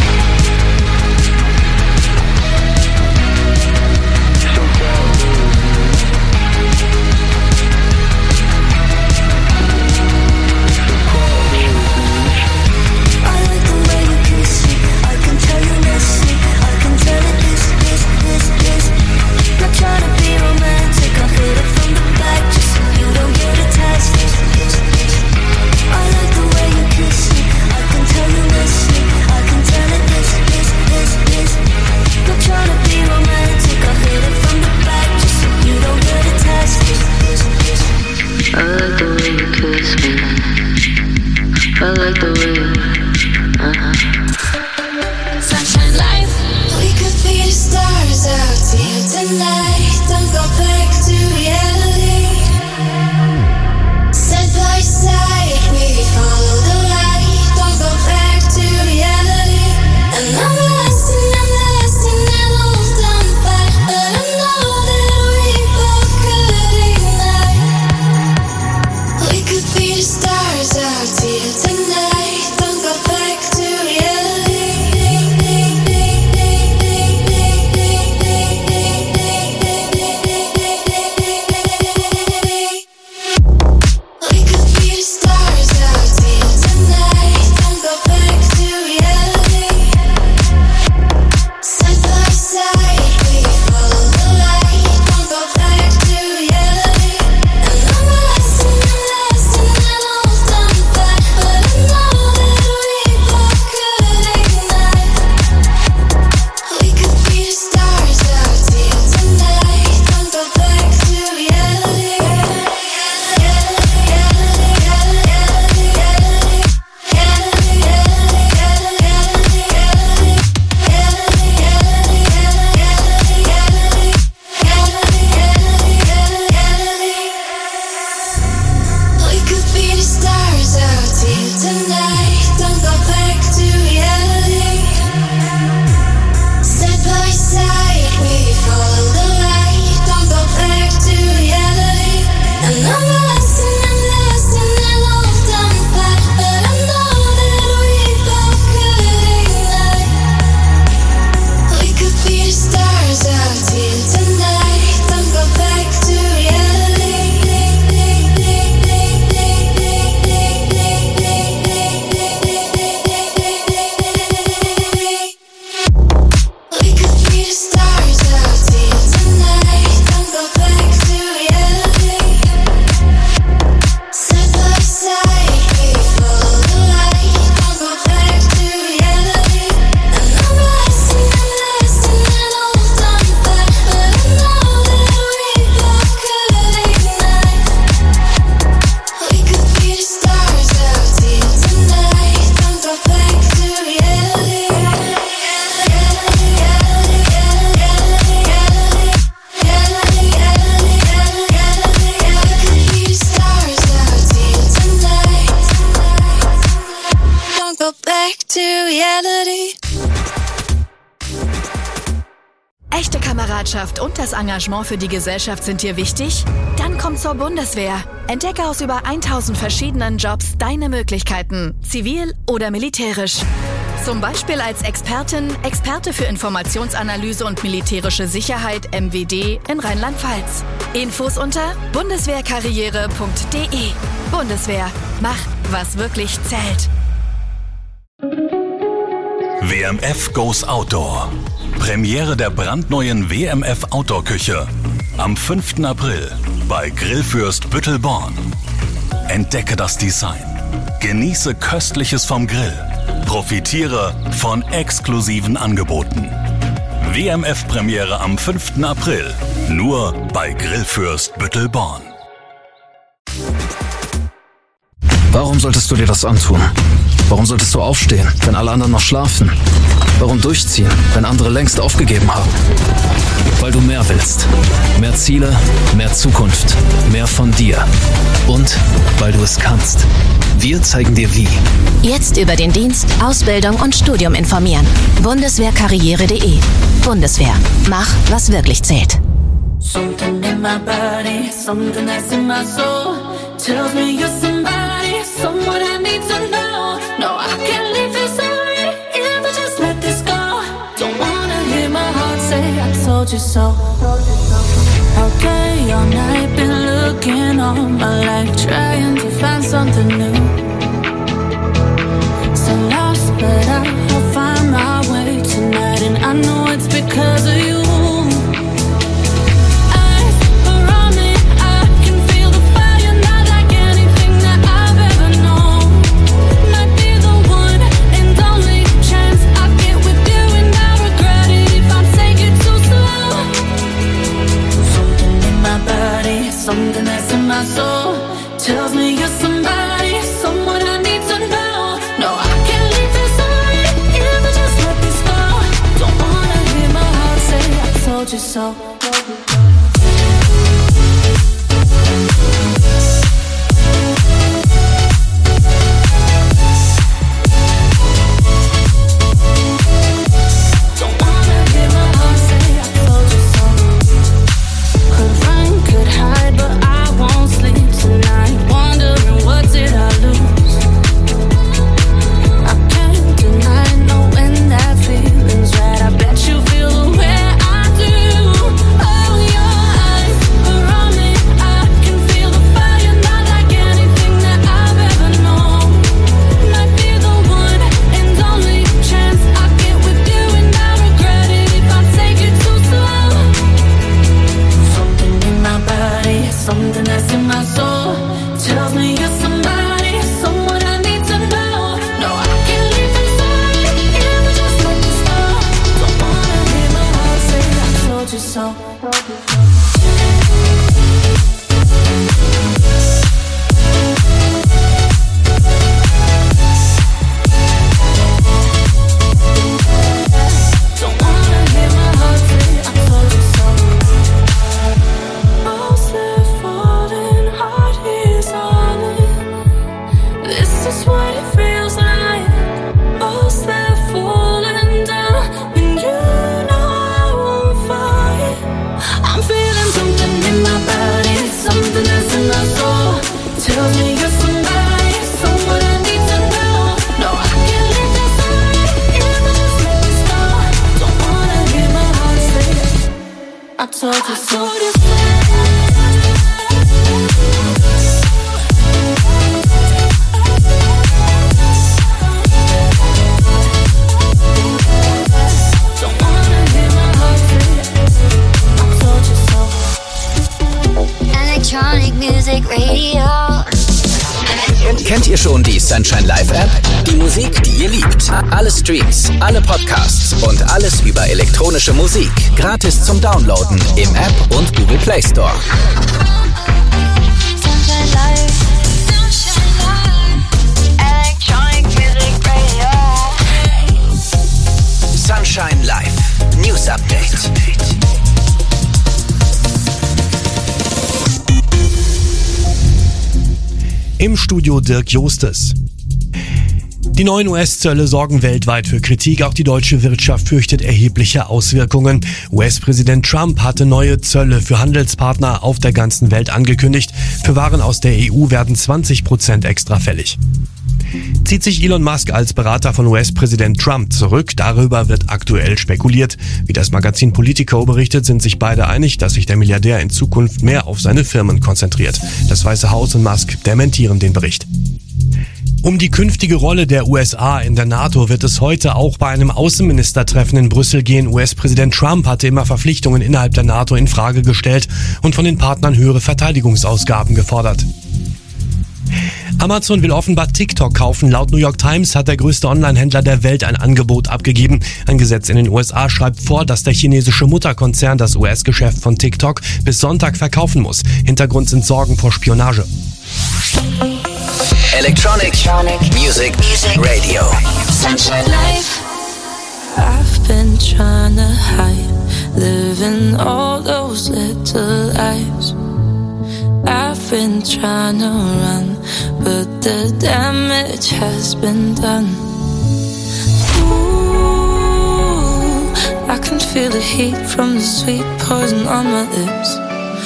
I like the way, uh-huh. Sunshine life. We could be the stars out here tonight. Don't go back to reality. Side by side, we follow the light. Don't go back to reality. And I'm lost and I'm lost and I'm lost on fire. But I know that we both could ignite. We could be the stars out here tonight. Don't go back to reality. We could be the stars out here tonight. Don't go back to reality. Side by side, we follow the light. Don't go back to reality. And I'm lost and I'm lost and I'm lost on fire. But I know that we both could ignite. We could be the stars out here tonight. Don't go back to reality. We could be the stars out here tonight. Don't go back to reality. Side by side, we follow the light. Don't go back to reality. And I'm lost and I'm lost and I'm lost on fire. But I know that we both could ignite. We could be the stars out here tonight. Don't go back to reality. We could be the stars out here tonight. Don't go back to reality. Side by side, we follow the light. Don't go back to reality. And I'm lost and I'm lost and I'm lost on fire. But I know that we both could ignite. We could be the stars out here tonight. Don't go back to reality. Don't go back to reality. Echte Kameradschaft und das Engagement für die Gesellschaft sind dir wichtig? Dann komm zur Bundeswehr. Entdecke aus über tausend verschiedenen Jobs deine Möglichkeiten, zivil oder militärisch. Zum Beispiel als Expertin, Experte für Informationsanalyse und militärische Sicherheit M W D in Rheinland-Pfalz. Infos unter bundeswehrkarriere punkt de. Bundeswehr, mach, was wirklich zählt. W M F Goes Outdoor. Premiere der brandneuen W M F Outdoor Küche. Am fünften April bei Grillfürst Büttelborn. Entdecke das Design. Genieße Köstliches vom Grill. Profitiere von exklusiven Angeboten. W M F Premiere am fünften April. Nur bei Grillfürst Büttelborn. Warum solltest du dir das antun? Warum solltest du aufstehen, wenn alle anderen noch schlafen? Warum durchziehen, wenn andere längst aufgegeben haben? Weil du mehr willst. Mehr Ziele, mehr Zukunft, mehr von dir. Und weil du es kannst. Wir zeigen dir wie. Jetzt über den Dienst, Ausbildung und Studium informieren. bundeswehrkarriere punkt de. Bundeswehr. Mach, was wirklich zählt. Something in my body, something that's in my soul tells me you're somebody, someone I need to know. No, I can't leave this told you so. All day, all night, been looking all my life, trying to find something new. So lost, but I'll find my way tonight, and I know it's because of you. Something that's in my soul tells me you're somebody, someone I need to know. No, I can't leave this alone if I just let this go. Don't wanna hear my heart say I told you so. Kennt ihr schon die Sunshine Live App? Die Musik, die ihr liebt. Alle Streams, alle Podcasts und alles über elektronische Musik. Gratis zum Downloaden im App und Google Play Store. Sunshine Live News Update. Im Studio Dirk Justes. Die neuen U S-Zölle sorgen weltweit für Kritik. Auch die deutsche Wirtschaft fürchtet erhebliche Auswirkungen. U S-Präsident Trump hatte neue Zölle für Handelspartner auf der ganzen Welt angekündigt. Für Waren aus der E U werden zwanzig Prozent extra fällig. Zieht sich Elon Musk als Berater von U S-Präsident Trump zurück? Darüber wird aktuell spekuliert. Wie das Magazin Politico berichtet, sind sich beide einig, dass sich der Milliardär in Zukunft mehr auf seine Firmen konzentriert. Das Weiße Haus und Musk dementieren den Bericht. Um die künftige Rolle der U S A in der NATO wird es heute auch bei einem Außenministertreffen in Brüssel gehen. U S-Präsident Trump hatte immer Verpflichtungen innerhalb der NATO in Frage gestellt und von den Partnern höhere Verteidigungsausgaben gefordert. Amazon will offenbar TikTok kaufen. Laut New York Times hat der größte Online-Händler der Welt ein Angebot abgegeben. Ein Gesetz in den U S A schreibt vor, dass der chinesische Mutterkonzern das U S-Geschäft von TikTok bis Sonntag verkaufen muss. Hintergrund sind Sorgen vor Spionage. Electronic, Electronic Music, Music Radio. Sunshine Live. I've been trying to hide, living all those little lies. I've been trying to run, but the damage has been done. Ooh, I can feel the heat from the sweet poison on my lips.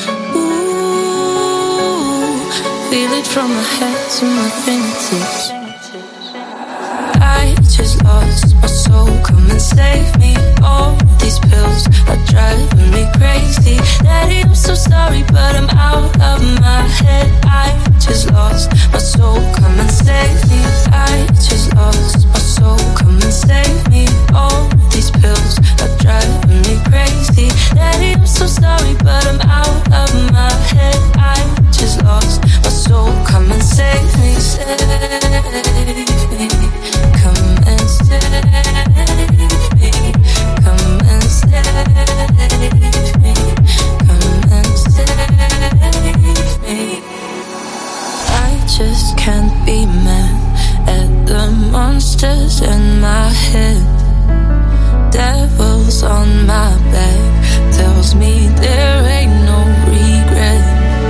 Feel it from my head to my fingertips. I just lost my soul. Come and save me. All these pills are driving me crazy. Daddy, I'm so sorry, but I'm out of my head. I just lost my soul, come and save me. I just lost my soul, come and save me. All these pills are driving me crazy. Daddy, I'm so sorry, but I'm out of my head. I just lost my soul, come and save me. Save me, come and save me. Come and save me. Come and save me. I just can't be mad at the monsters in my head. Devils on my back tells me there ain't no regret.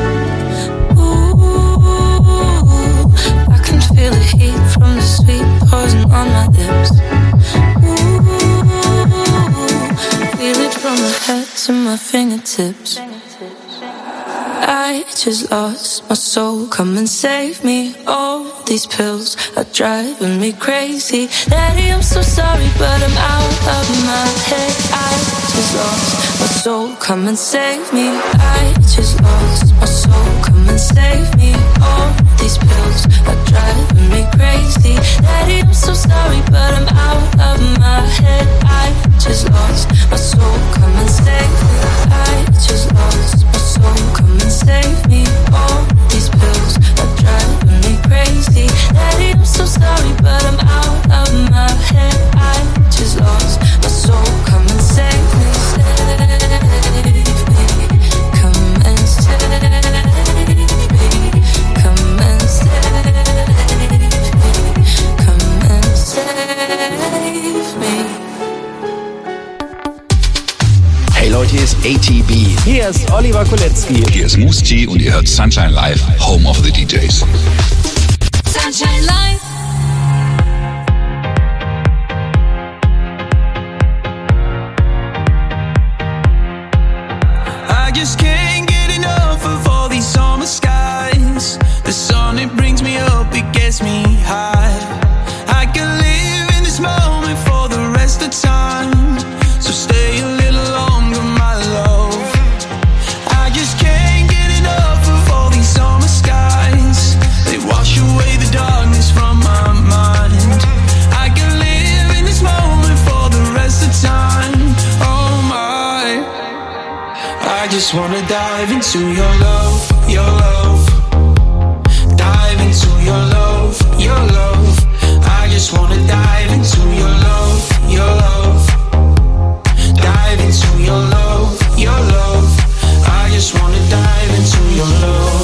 Ooh, I can feel the heat from the sweet poison on my lips. Ooh, feel it from my head to my fingertips. I just lost my soul, come and save me. All these pills are driving me crazy. Daddy, I'm so sorry, but I'm out of my head. I just lost my soul, come and save me. I just lost my soul, come and save me. All these pills are driving me crazy. Daddy, I'm so sorry, but I'm out of my head. I just lost my soul, come and save me. I just lost my soul, come and save me. All these pills are driving me crazy. Daddy, I'm so sorry, but I'm out of my head. I just lost my soul, come and save me. Save me, come and save me. Come and save me. Come and save me. Hey Leute, hier ist A T B. Hier ist Oliver Kolecki. Hier ist Musti und ihr hört Sunshine Live, Home of the D Js. Sunshine Live. I just can't get enough of all these summer skies. The sun, it brings me up, it gets me high. I can live in this moment for the rest of time. So stay a little longer, my love. I just can't get enough of all these summer skies. They wash away the darkness from my mind. I can live in this moment for the rest of time. Oh my, I just wanna dive into your love, your love. Dive into your love, your love. I just wanna dive into your love, your love. Dive into your love, your love. I just wanna dive into your love.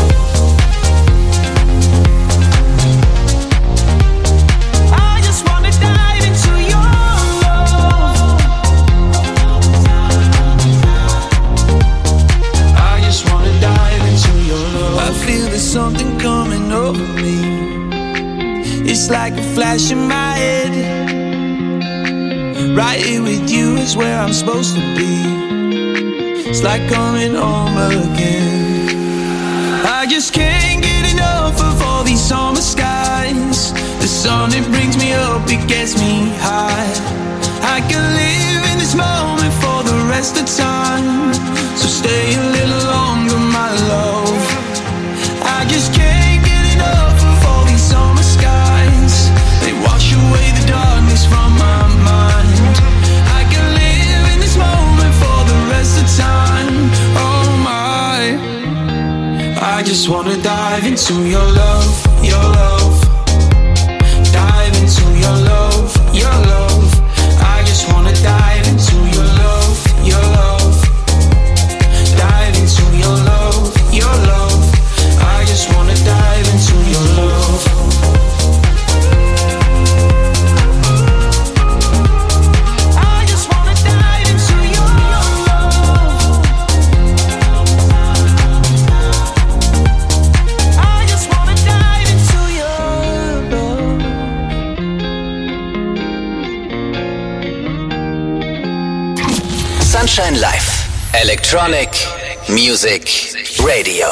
I just wanna dive into your love. I just wanna dive into your love. I feel there's something coming over me. It's like a flash in my head. Right here with you is where I'm supposed to be. It's like coming home again. I just can't get enough of all these summer skies. The sun, it brings me up, it gets me high. I can live in this moment for the rest of time. So stay a little longer, my love. I just can't get enough of all these summer skies. They wash away the darkness from my mind. I can live in this moment for the rest of time. Oh my, I just wanna dive into your love, your love. Dive into your love, your love. I just wanna dive into your love, your love. Dive into your love, your love. I just wanna dive into your love. I just wanna dive into your love. I just wanna dive into your love. Sunshine Live. Electronic Music Radio.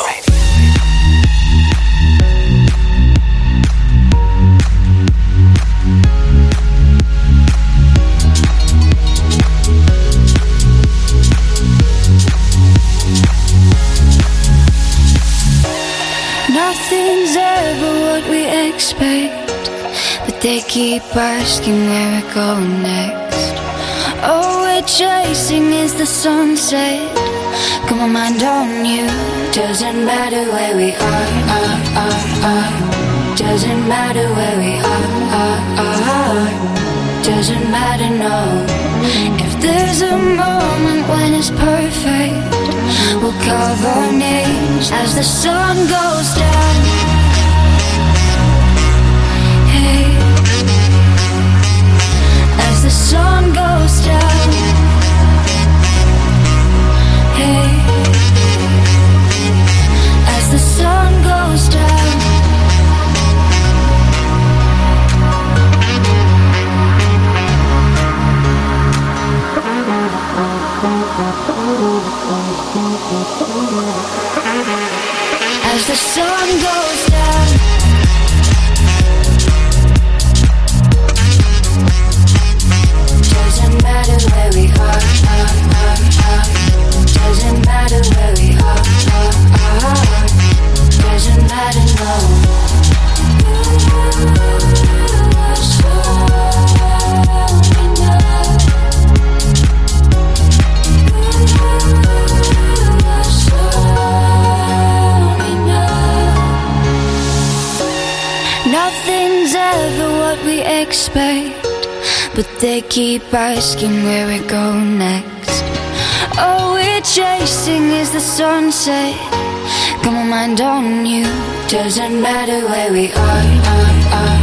Nothing's ever what we expect, but they keep asking where we're going next. All we're chasing is the sunset. Got my mind on you. Doesn't matter where we are, are, are, are. Doesn't matter where we are, are, are. Doesn't matter, no. If there's a moment when it's perfect, we'll carve our names as the sun goes down. Hey, as the sun goes down. Hey, as the sun goes down. As the sun goes down. Doesn't matter where we are, are, are, are. Doesn't matter where we are, are, are. Doesn't matter, no. So enough. Nothing's ever what we expect, but they keep asking where we're going next. All we're chasing is the sunset. Got my mind on you. Doesn't matter where we are, are, are.